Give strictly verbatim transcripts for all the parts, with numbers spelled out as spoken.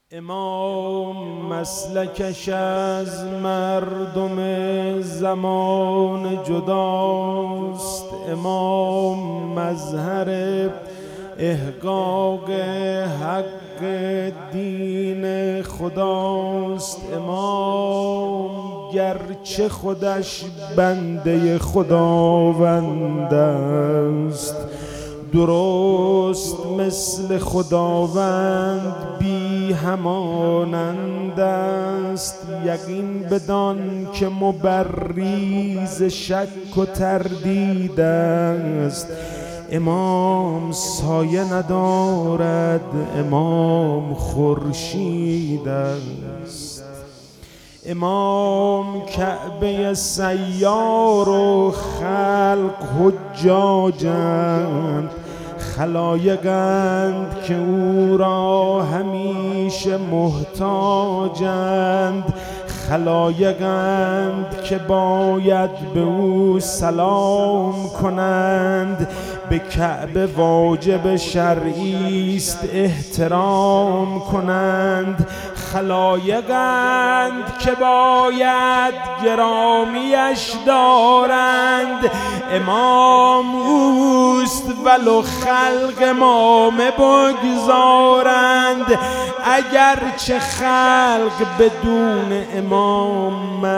امام مسلکش از مردم زمان جداست. امام مظهر احقاق حق دین خداست. امام گرچه خودش بنده خداوند است، درست مثل خداوند بی همانند است. یقین بدان که مبریز شک و تردید است. امام سایه ندارد، امام خورشید است. امام کعبه سیار و خلق حجاجند، خلایقند که او را همیشه محتاجند، خلایقند که باید به او سلام کنند. به کعبه واجب شرعی است احترام کنند، خلایقند که باید گرامیش دارند. امام اوست ولو خلق امامه بگذارند، اگر چه خلق بدون امام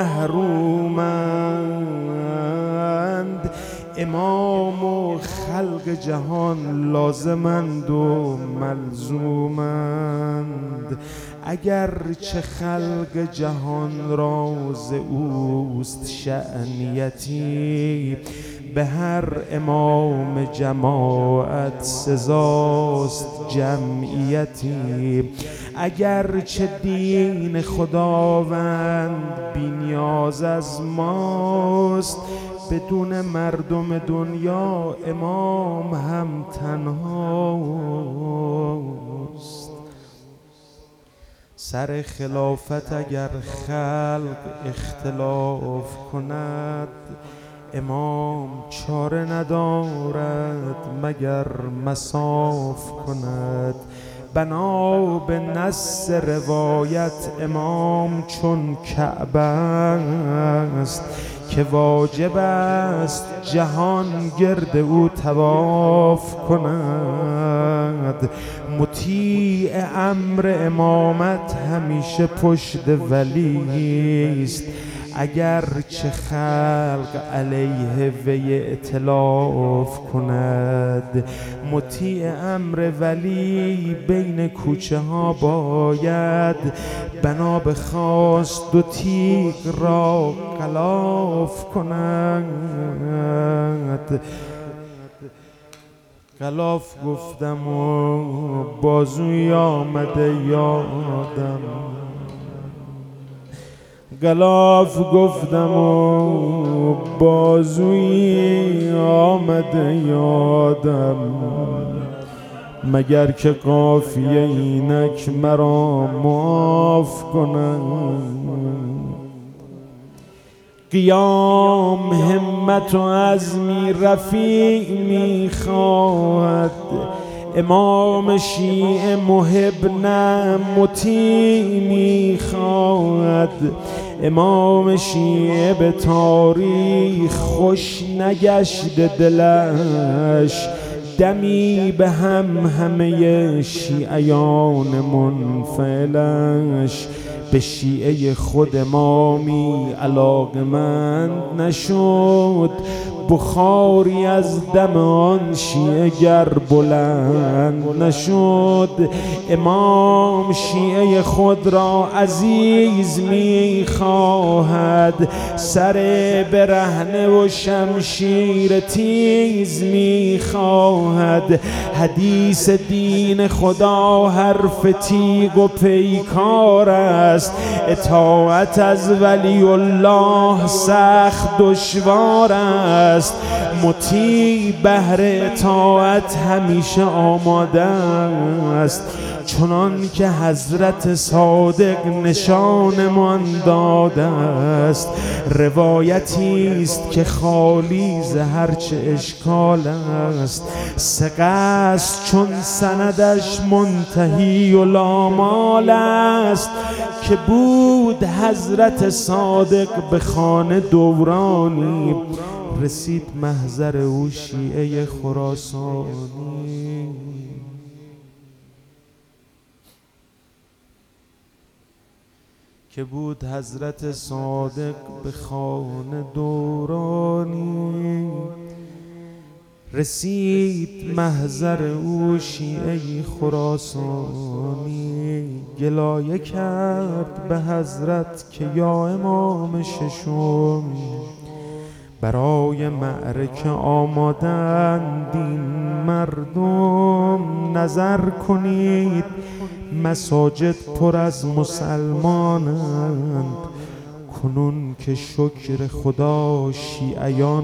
محرومند. امام و خلق جهان لازمند و ملزومند، اگر چه خلق جهان راز اوست شأنیتی. به هر امام جماعت سزاست جمعیتی، اگر چه دین خداوند بی نیاز از ماست. بدون مردم دنیا امام هم تنهاست. سر خلافت اگر خلق اختلاف کند، امام چاره ندارد مگر مصاف کند. بنا به نص روایت امام چون کعبه است، که واجب است جهان گرد او طواف کند. مطیع امر امامت همیشه پشت ولی است، اگر چه خلق علیه وی ائتلاف کند. مطیع امر ولی بین کوچه ها باید، بنا به خواست دو تیغ را غلاف کند. غلاف گفتم و بازوی آمده یادم، غلاف گفتم و بازوی آمده یادم. مگر که قافیه اینک مرا معاف کنند. قیام همت و عزمی رفیع میخواهد، امام شیعه محب نه مطیع میخواهد. امام شیعه به تاریخ خوش نگشت دلش، دمی به هم همه شیعیان منفعلش. به شیعه خود امامی علاقمند نشد، بخاری از دم آن شیعه گر بلند نشد. امام شیعه خود را عزیز می خواهد، سر برهنه و شمشیر تیز می خواهد. حدیث دین خدا حرف تیغ و پیکار است، اطاعت از ولی الله سخت دشوار است. مطیع بهر اطاعت همیشه آماده است، چنان که حضرت صادق نشانمان داده است. روایتی است که خالی ز هرچه اشکال است، ثقه است چون سندش منتهی و لامال است. که بود حضرت صادق به خانه دورانی، رسید محضر او شیعه خراسانی. که بود حضرت صادق به خانه دورانی، رسید محضر او شیعه خراسانی. گلایه کرد به حضرت که یا امام ششم، برای معرکه آمادند این مردم. نظر کنید مساجد پر از مسلمانند، کنون که شکر خدا شیعیان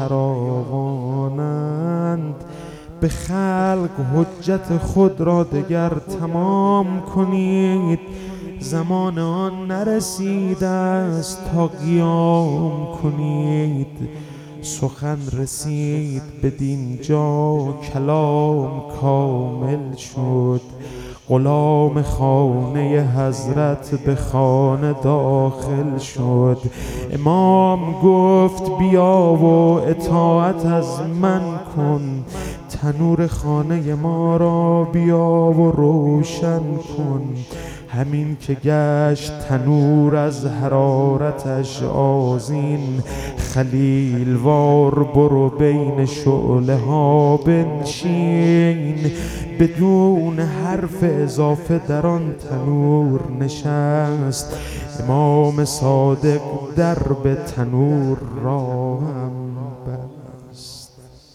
فراوانند. به خلق حجت خود را دگر تمام کنید، زمان آن نرسیده است تا قیام کنید. سخن رسید بدین جا کلام کامل شد، غلام خانه حضرت به خانه داخل شد. امام گفت بیا و اطاعت از من کن، تنور خانه ما را بیا و روشن کن. همین که گشت تنور از حرارتش آذین، خلیل وار برو بین شعله ها بنشین. بدون حرف اضافه در آن تنور نشست، امام صادق درب تنور را هم بست.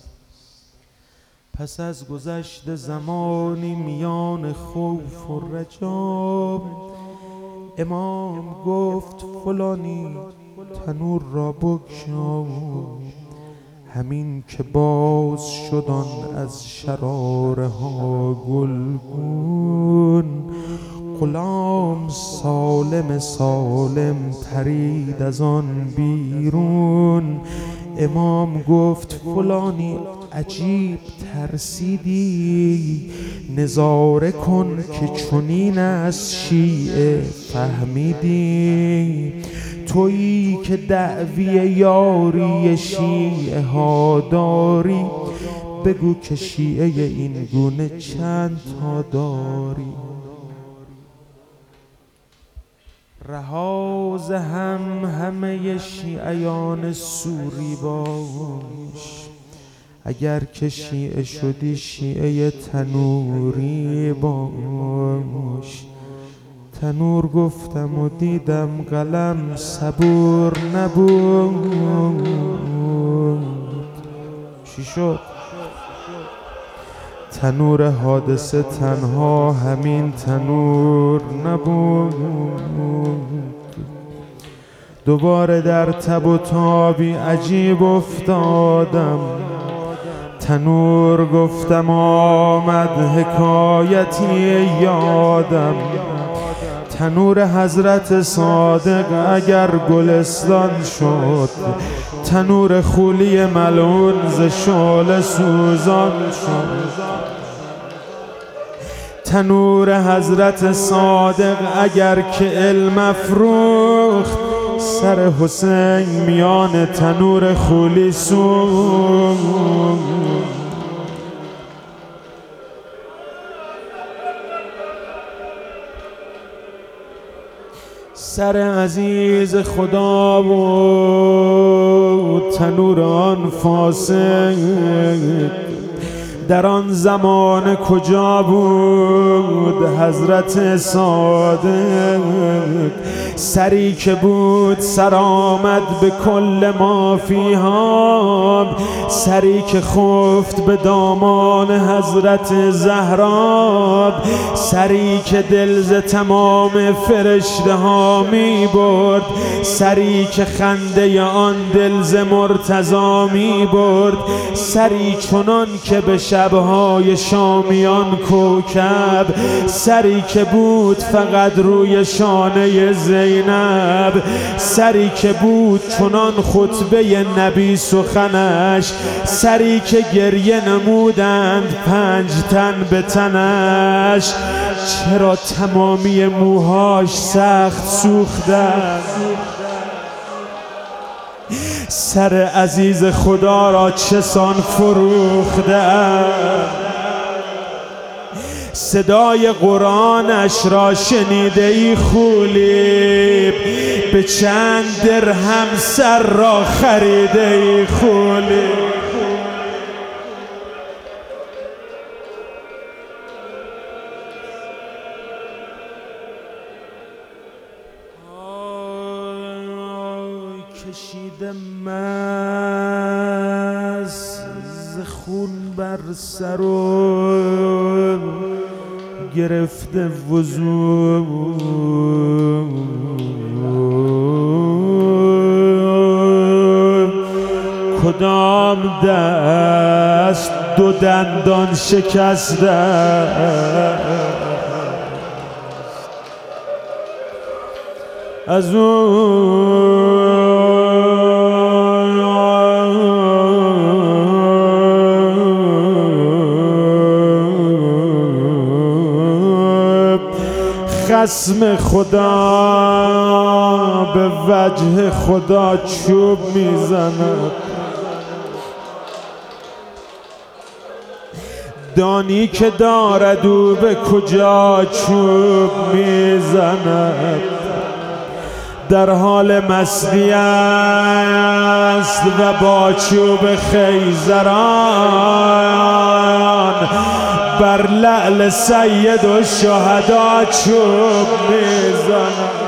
پس از گذشت زمانی میان خوف و رجا، امام گفت فلانی تنور را بگشا. همین که باز شدن از شراره ها گلگون، غلام سالم سالم پرید از آن بیرون. امام گفت فلانی عجیب ترسیدی، نظاره کن که چنین از شیعه فهمیدی. تویی که دعوی یاری شیعه ها داری، بگو که شیعه این گونه چند تا داری. رهاز هم همه شیعیان سوری باش، اگر که شیعه شدی شیعه تنوری باش. تنور گفتم و دیدم قلم صبور نبود. چی شد؟ تنور حادثه تنها همین تنور نبود. دوباره در تب و تابی عجیب افتادم. تنور گفتم آمد حکایتی یادم. تنور حضرت صادق اگر گلستان شد، تنور خولی ملعون ز شعله سوزان شد. تنور حضرت صادق اگر که علم افروخت، سر حسین میان تنور خولی سوخت. سر عزیز خدا بود تنور آن فاسق، در آن زمان کجا بود حضرت صادق؟ سری که بود سر آمد به کل مافیها، سری که خفت به دامان حضرت زهرا، سری که دل ز تمام فرشته ها می برد، سری که خنده آن دل ز مرتضی می برد، سری چنان که به شبهای شامیان کوکب، سری که بود فقط روی شانه زینب، سری که بود چنان خطبه نبی سخنش، سری که گریه نمودند پنج تن به تنش. چرا تمامی موهاش سخت سوختند، سر عزیز خدا را چسان فروختند. صدای قرآنش را شنیده ای خولیب، به چند درهم سر را خریده ای خولیب. کشیده مست ز خون بر سر و گرفته وضو، کدام دست دو دندان شکسته از اون خصم خدا به وجه خدا چوب میزند. دانی که دارد او به کجا چوب میزند. در حال مستی است و با چوب خیزران بر لعل سید و شهدا چوب میزند.